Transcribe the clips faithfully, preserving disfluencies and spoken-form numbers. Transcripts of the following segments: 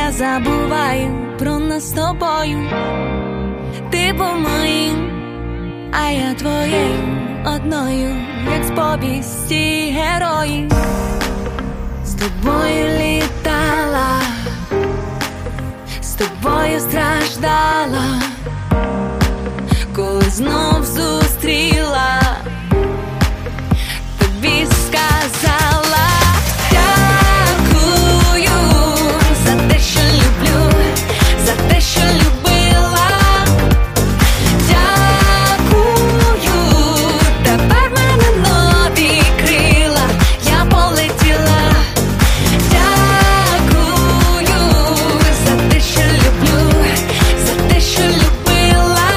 я забуваю про нас з тобою. Ти був моїм, а я твоєю одною, як з повісті герої. З тобою літала, з тобою страждала, коли знов зустріла, тобі сказала дякую за те, що люблю, за те, що любила. Дякую, тепер в мене нові крила, я полетіла. Дякую за те, що люблю, за те, що любила.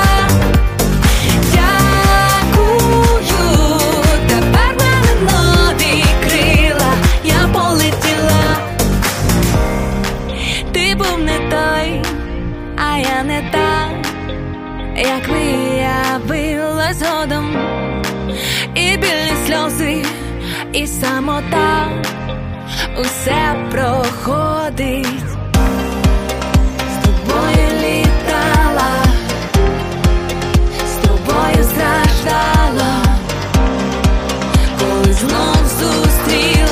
Дякую, тепер в мене нові крила, я полетіла. Ти був не той, а я не та, як виявила згодом. І білі сльози, і самота, усе проходить. З тобою літала, з тобою страждала, коли знов зустріла.